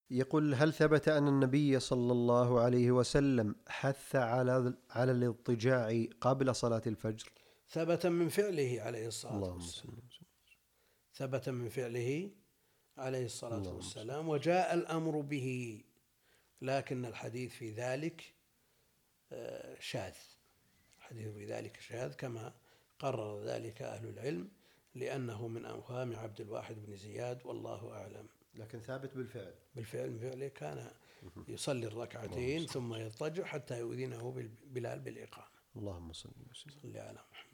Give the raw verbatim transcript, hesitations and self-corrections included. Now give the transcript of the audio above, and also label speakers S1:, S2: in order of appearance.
S1: يقول: هل ثبت أن النبي صلى الله عليه وسلم حث على على الاضطجاع قبل صلاة الفجر؟
S2: ثبت من فعله عليه الصلاة
S1: اللهم
S2: والسلام،
S1: صل.
S2: ثبت من فعله عليه الصلاة
S1: اللهم
S2: والسلام، وجاء الأمر به، لكن الحديث في ذلك شاذ، الحديث في ذلك شاذ كما قرر ذلك أهل العلم، لأنه من أوهام عبد الواحد بن زياد، والله أعلم.
S1: لكن ثابت بالفعل.
S2: بالفعل من فعله كان يصلي الركعتين ثم يضطجع حتى يؤذنه بلال بالإقامة.
S1: اللهم صل وسلم.
S2: صل على محمد.